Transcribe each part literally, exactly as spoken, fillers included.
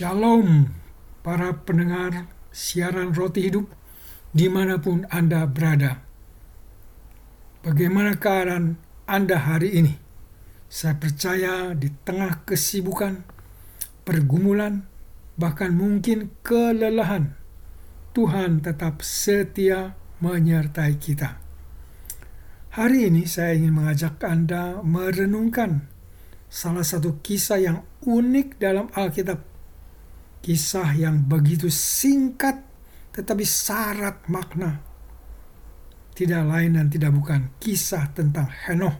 Shalom para pendengar siaran Roti Hidup dimanapun Anda berada. Bagaimana keadaan Anda hari ini? Saya percaya di tengah kesibukan, pergumulan, bahkan mungkin kelelahan, Tuhan tetap setia menyertai kita. Hari ini saya ingin mengajak Anda merenungkan salah satu kisah yang unik dalam Alkitab. Kisah yang begitu singkat tetapi syarat makna. Tidak lain dan tidak bukan kisah tentang Henoh.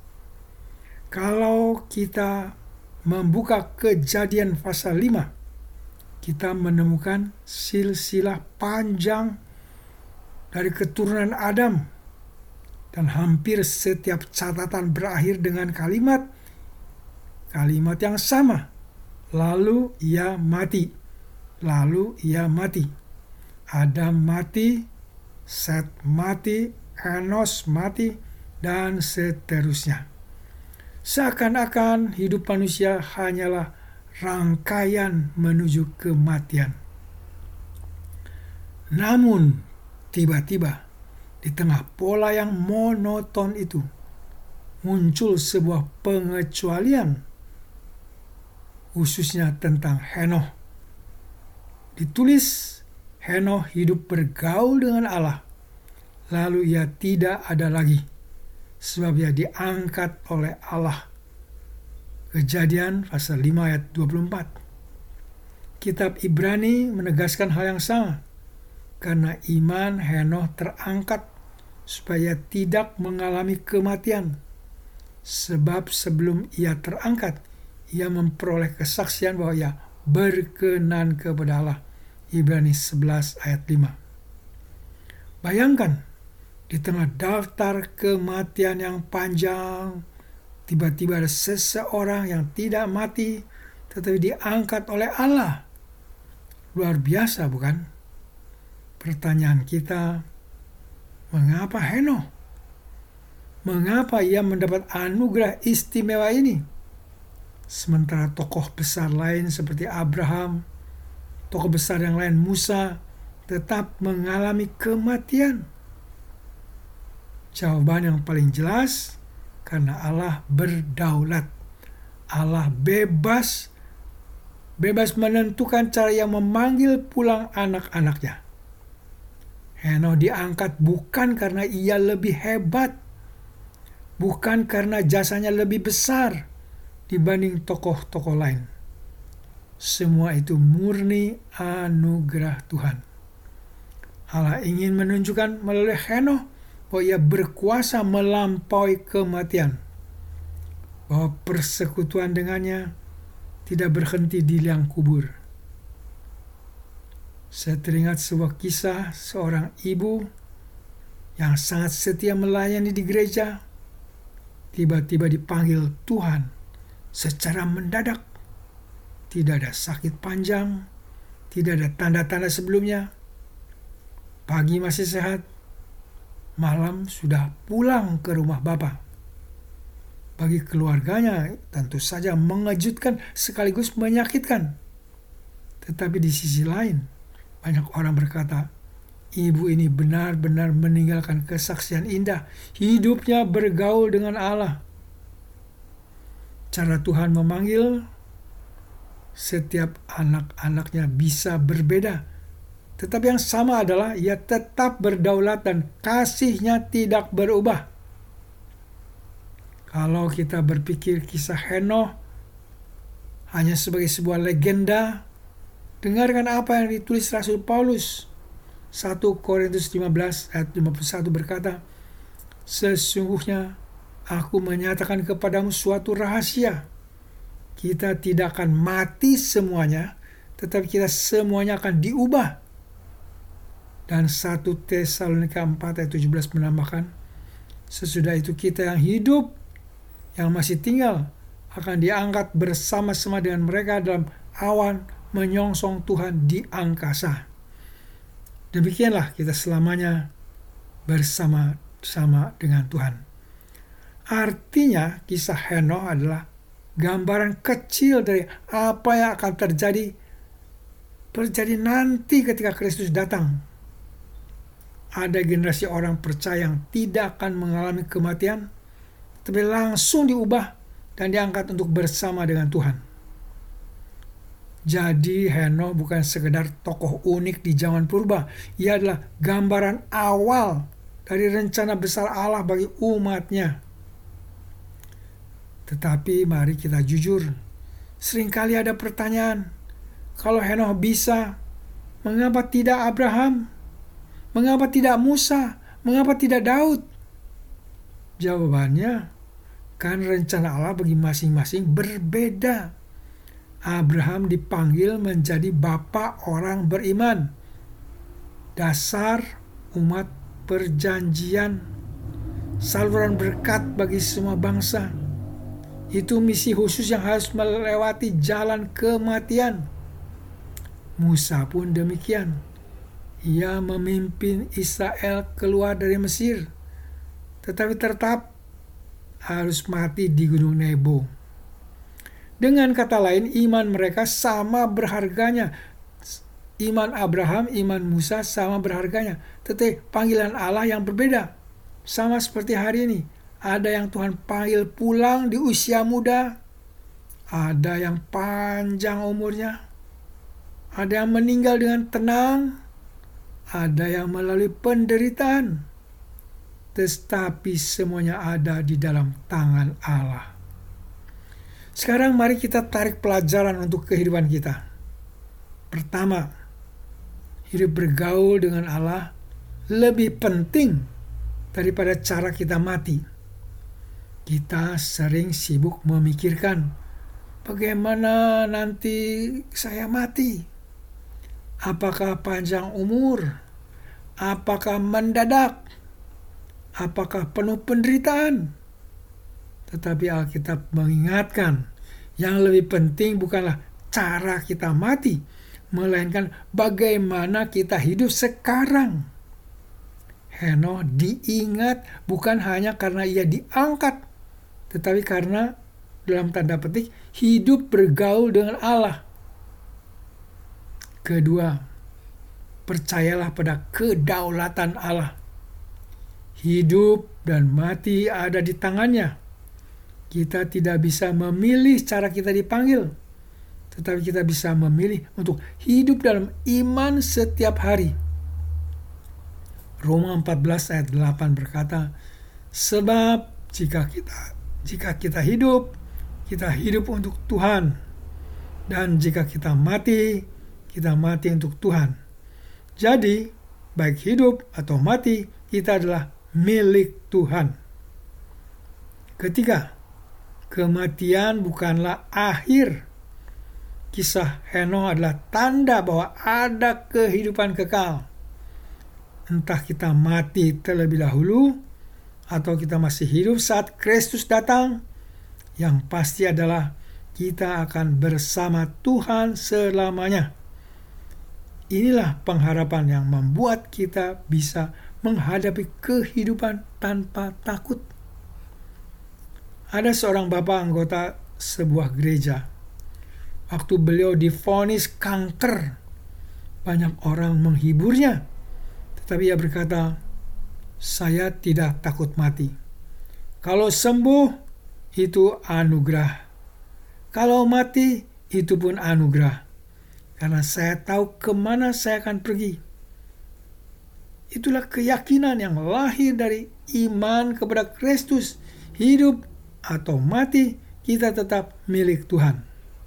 Kalau kita membuka Kejadian pasal lima, kita menemukan silsilah panjang dari keturunan Adam. Dan hampir setiap catatan berakhir dengan kalimat kalimat yang sama. Lalu ia mati. Lalu ia mati. Adam mati, Set mati, Enos mati, dan seterusnya. Seakan-akan hidup manusia hanyalah rangkaian menuju kematian. Namun, tiba-tiba di tengah pola yang monoton itu muncul sebuah pengecualian, khususnya tentang Henoh. Ditulis, Henoh hidup bergaul dengan Allah, lalu ia tidak ada lagi, sebab ia diangkat oleh Allah. Kejadian pasal lima ayat dua puluh empat. Kitab Ibrani menegaskan hal yang sama, karena iman Henoh terangkat supaya tidak mengalami kematian, sebab sebelum ia terangkat, ia memperoleh kesaksian bahwa ia berkenan kepada Allah. Ibrani sebelas ayat lima. Bayangkan, di tengah daftar kematian yang panjang, tiba-tiba ada seseorang yang tidak mati, tetapi diangkat oleh Allah. Luar biasa, bukan? Pertanyaan kita, mengapa Henoh? Mengapa ia mendapat anugerah istimewa ini? Sementara tokoh besar lain seperti Abraham, tokoh besar yang lain Musa, tetap mengalami kematian. Jawaban yang paling jelas, karena Allah berdaulat. Allah bebas, bebas menentukan cara yang memanggil pulang anak-anaknya. Henoh diangkat bukan karena ia lebih hebat, bukan karena jasanya lebih besar dibanding tokoh-tokoh lain. Semua itu murni anugerah Tuhan. Allah ingin menunjukkan melalui Henoh bahwa ia berkuasa melampaui kematian, bahwa persekutuan dengannya tidak berhenti di liang kubur. Saya teringat sebuah kisah seorang ibu yang sangat setia melayani di gereja, tiba-tiba dipanggil Tuhan secara mendadak. Tidak ada sakit panjang, tidak ada tanda-tanda sebelumnya. Pagi masih sehat, malam sudah pulang ke rumah Bapa. Bagi keluarganya tentu saja mengejutkan sekaligus menyakitkan. Tetapi di sisi lain, banyak orang berkata, ibu ini benar-benar meninggalkan kesaksian indah. Hidupnya bergaul dengan Allah. Cara Tuhan memanggil setiap anak-anaknya bisa berbeda. Tetapi yang sama adalah ia tetap berdaulat dan kasihnya tidak berubah. Kalau kita berpikir kisah Henoh hanya sebagai sebuah legenda, dengarkan apa yang ditulis Rasul Paulus. satu Korintus lima belas ayat lima puluh satu berkata, sesungguhnya aku menyatakan kepadamu suatu rahasia. Kita tidak akan mati semuanya, tetapi kita semuanya akan diubah. Dan satu Tesalonika empat ayat tujuh belas menambahkan, sesudah itu kita yang hidup, yang masih tinggal, akan diangkat bersama-sama dengan mereka dalam awan menyongsong Tuhan di angkasa. Demikianlah kita selamanya bersama-sama dengan Tuhan. Artinya kisah Henoh adalah gambaran kecil dari apa yang akan terjadi terjadi nanti ketika Kristus datang. Ada generasi orang percaya yang tidak akan mengalami kematian, tapi langsung diubah dan diangkat untuk bersama dengan Tuhan. Jadi Henokh bukan sekedar tokoh unik di zaman purba. Ia adalah gambaran awal dari rencana besar Allah bagi umatnya. Tetapi mari kita jujur, seringkali ada pertanyaan, kalau Henokh bisa, mengapa tidak Abraham? Mengapa tidak Musa? Mengapa tidak Daud? Jawabannya, kan rencana Allah bagi masing-masing berbeda. Abraham dipanggil menjadi bapa orang beriman, dasar umat perjanjian, saluran berkat bagi semua bangsa. Itu misi khusus yang harus melewati jalan kematian. Musa pun demikian. Ia memimpin Israel keluar dari Mesir, tetapi tetap harus mati di Gunung Nebo. Dengan kata lain, iman mereka sama berharganya. Iman Abraham, iman Musa sama berharganya. Tetapi panggilan Allah yang berbeda. Sama seperti hari ini. Ada yang Tuhan panggil pulang di usia muda. Ada yang panjang umurnya. Ada yang meninggal dengan tenang. Ada yang melalui penderitaan. Tetapi semuanya ada di dalam tangan Allah. Sekarang mari kita tarik pelajaran untuk kehidupan kita. Pertama, hidup bergaul dengan Allah lebih penting daripada cara kita mati. Kita sering sibuk memikirkan, bagaimana nanti saya mati? Apakah panjang umur? Apakah mendadak? Apakah penuh penderitaan? Tetapi Alkitab mengingatkan, yang lebih penting bukanlah cara kita mati, melainkan bagaimana kita hidup sekarang. Henokh diingat bukan hanya karena ia diangkat, tetapi karena dalam tanda petik hidup bergaul dengan Allah. Kedua, percayalah pada kedaulatan Allah. Hidup dan mati ada di tangannya. Kita tidak bisa memilih cara kita dipanggil, tetapi kita bisa memilih untuk hidup dalam iman setiap hari. Roma empat belas ayat delapan berkata, sebab jika kita jika kita hidup, kita hidup untuk Tuhan. Dan jika kita mati, kita mati untuk Tuhan. Jadi, baik hidup atau mati, kita adalah milik Tuhan. Ketiga, kematian bukanlah akhir. Kisah Henokh adalah tanda bahwa ada kehidupan kekal. Entah kita mati terlebih dahulu, atau kita masih hidup saat Kristus datang, yang pasti adalah kita akan bersama Tuhan selamanya. Inilah pengharapan yang membuat kita bisa menghadapi kehidupan tanpa takut. Ada seorang bapak anggota sebuah gereja. Waktu beliau divonis kanker, banyak orang menghiburnya. Tetapi ia berkata, saya tidak takut mati. Kalau sembuh, itu anugerah. Kalau mati, itu pun anugerah. Karena saya tahu kemana saya akan pergi. Itulah keyakinan yang lahir dari iman kepada Kristus. Hidup atau mati, kita tetap milik Tuhan.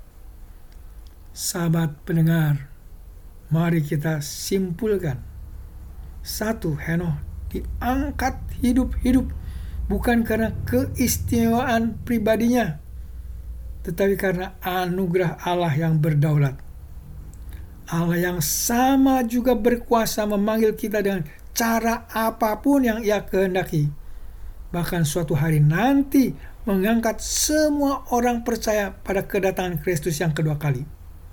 Sahabat pendengar, mari kita simpulkan. Satu, Henokh diangkat hidup-hidup bukan karena keistimewaan pribadinya, tetapi karena anugerah Allah yang berdaulat. Allah yang sama juga berkuasa memanggil kita dengan cara apapun yang Ia kehendaki. Bahkan suatu hari nanti mengangkat semua orang percaya pada kedatangan Kristus yang kedua kali.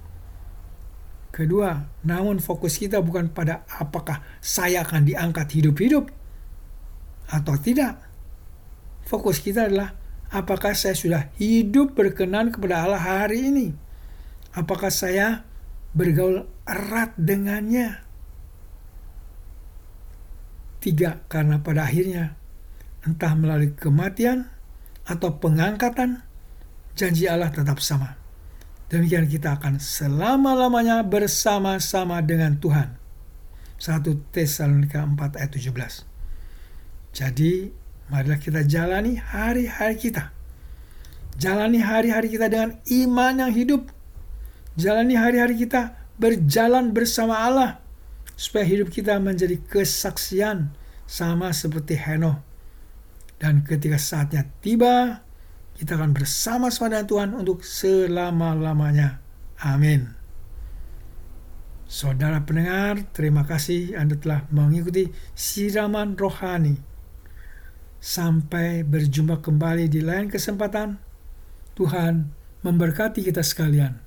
Kedua, namun fokus kita bukan pada apakah saya akan diangkat hidup-hidup atau tidak. Fokus kita adalah apakah saya sudah hidup berkenan kepada Allah hari ini. Apakah saya bergaul erat dengannya. Tiga, karena pada akhirnya, entah melalui kematian atau pengangkatan, janji Allah tetap sama. Demikian kita akan selama-lamanya bersama-sama dengan Tuhan. satu Tesalonika empat ayat tujuh belas. Jadi, marilah kita jalani hari-hari kita. Jalani hari-hari kita dengan iman yang hidup. Jalani hari-hari kita berjalan bersama Allah, supaya hidup kita menjadi kesaksian sama seperti Henokh. Dan ketika saatnya tiba, kita akan bersama-sama dengan Tuhan untuk selama-lamanya. Amin. Saudara pendengar, terima kasih Anda telah mengikuti siraman rohani. Sampai berjumpa kembali di lain kesempatan. Tuhan memberkati kita sekalian.